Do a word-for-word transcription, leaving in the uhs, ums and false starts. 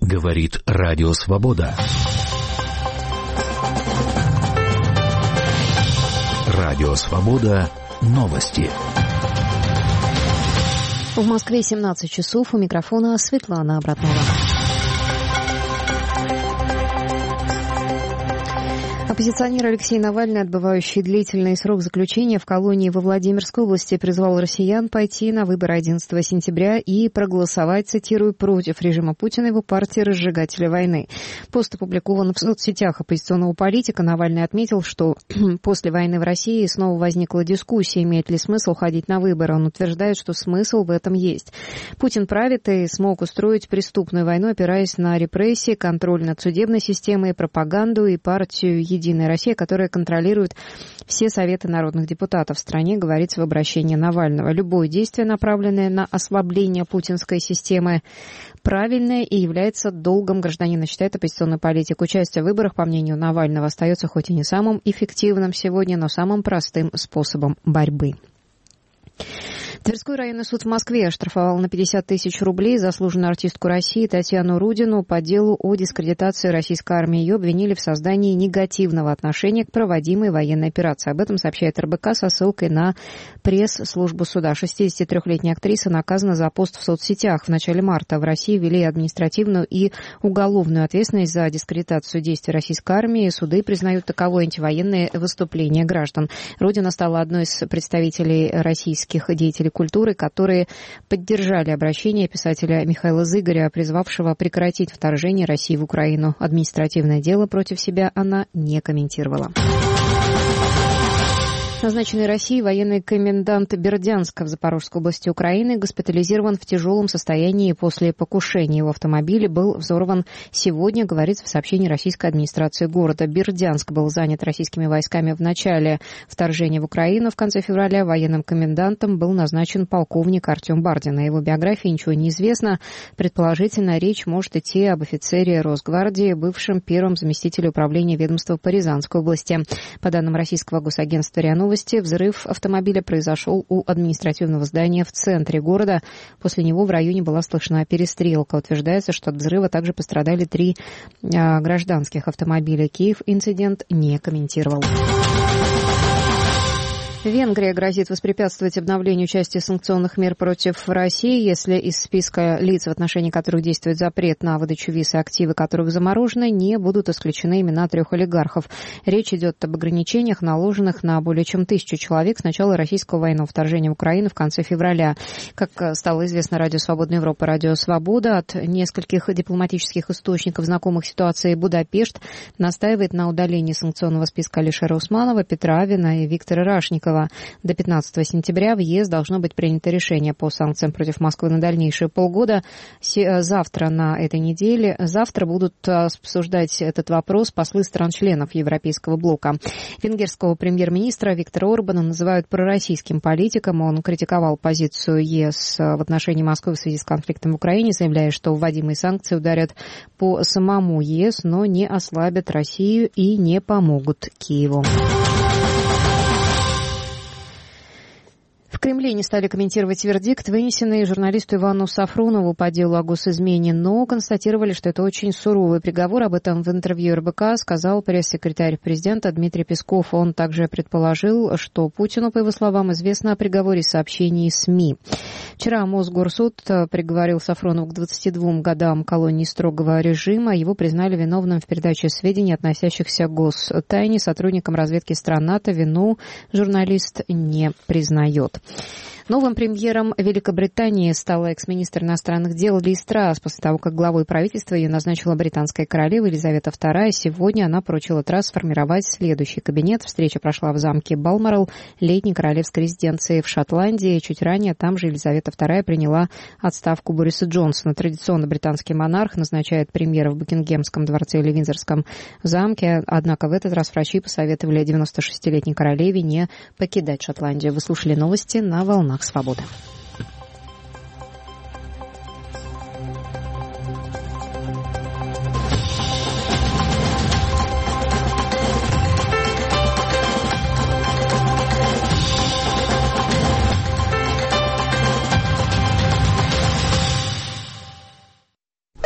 Говорит Радио Свобода. Радио Свобода. Новости. В Москве семнадцать часов. У микрофона Светлана Обратнова. Оппозиционер Алексей Навальный, отбывающий длительный срок заключения в колонии во Владимирской области, призвал россиян пойти на выборы одиннадцатого сентября и проголосовать, цитирую, против режима Путина и его партии разжигателя войны. Пост опубликован в соцсетях оппозиционного политика. Навальный отметил, что после войны в России снова возникла дискуссия, имеет ли смысл ходить на выборы. Он утверждает, что смысл в этом есть. Путин правит и смог устроить преступную войну, опираясь на репрессии, контроль над судебной системой, пропаганду и партию «Единая Россия», которая контролирует все советы народных депутатов в стране, говорится в обращении Навального. Любое действие, направленное на ослабление путинской системы, правильное и является долгом гражданина, считает оппозиционный политик. Участие в выборах, по мнению Навального, остается хоть и не самым эффективным сегодня, но самым простым способом борьбы. Тверской районный суд в Москве оштрафовал на пятьдесят тысяч рублей заслуженную артистку России Татьяну Рудину по делу о дискредитации российской армии. Ее обвинили в создании негативного отношения к проводимой военной операции. Об этом сообщает эр бэ ка со ссылкой на пресс-службу суда. шестидесятитрёхлетняя актриса наказана за пост в соцсетях. В начале марта в России ввели административную и уголовную ответственность за дискредитацию действий российской армии. Суды признают таковое антивоенные выступления граждан. Рудина стала одной из представителей российских деятелей культуры, которые поддержали обращение писателя Михаила Зыгоря, призвавшего прекратить вторжение России в Украину. Административное дело против себя она не комментировала. Назначенный Россией военный комендант Бердянска в Запорожской области Украины госпитализирован в тяжелом состоянии после покушения. Его автомобиль был взорван сегодня, говорится в сообщении российской администрации города. Бердянск был занят российскими войсками в начале вторжения в Украину. В конце февраля военным комендантом был назначен полковник Артем Бардин. О его биографии ничего не известно. Предположительно, речь может идти об офицере Росгвардии, бывшем первом заместителе управления ведомства по Рязанской области. По данным российского госагентства РИА Новости, взрыв автомобиля произошел у административного здания в центре города. После него в районе была слышна перестрелка. Утверждается, что от взрыва также пострадали три а, гражданских автомобиля. Киев инцидент не комментировал. Венгрия грозит воспрепятствовать обновлению части санкционных мер против России, если из списка лиц, в отношении которых действует запрет на выдачу виз и активы которых заморожены, не будут исключены имена трех олигархов. Речь идет об ограничениях, наложенных на более чем тысячу человек с начала российского военного вторжения в Украину в конце февраля. Как стало известно Радио Свободная Европа, Радио Свобода, от нескольких дипломатических источников, знакомых ситуации, Будапешт настаивает на удалении санкционного списка Алишера Усманова, Петра Авина и Виктора Рашникова. До пятнадцатого сентября в ЕС должно быть принято решение по санкциям против Москвы на дальнейшие полгода. Завтра на этой неделе, завтра будут обсуждать этот вопрос послы стран-членов Европейского блока. Венгерского премьер-министра Виктора Орбана называют пророссийским политиком. Он критиковал позицию ЕС в отношении Москвы в связи с конфликтом в Украине, заявляя, что вводимые санкции ударят по самому ЕС, но не ослабят Россию и не помогут Киеву. В Кремле не стали комментировать вердикт, вынесенный журналисту Ивану Сафронову по делу о госизмене, но констатировали, что это очень суровый приговор. Об этом в интервью эр бэ ка сказал пресс-секретарь президента Дмитрий Песков. Он также предположил, что Путину, по его словам, известно о приговоре сообщений СМИ. Вчера Мосгорсуд приговорил Сафронова к двадцати двум годам колонии строгого режима. Его признали виновным в передаче сведений, относящихся к гостайне. Сотрудникам разведки стран НАТО вину журналист не признает. Новым премьером Великобритании стала экс-министр иностранных дел Лиз Трасс. После того, как главой правительства ее назначила британская королева Елизавета вторая, сегодня она поручила Трасс сформировать следующий кабинет. Встреча прошла в замке Балморал, летней королевской резиденции в Шотландии. Чуть ранее там же Елизавета вторая приняла отставку Бориса Джонсона. Традиционно британский монарх назначает премьера в Букингемском дворце или Виндзорском замке. Однако в этот раз врачи посоветовали девяносто шестилетней королеве не покидать Шотландию. Вы слушали новости на волнах Свободы.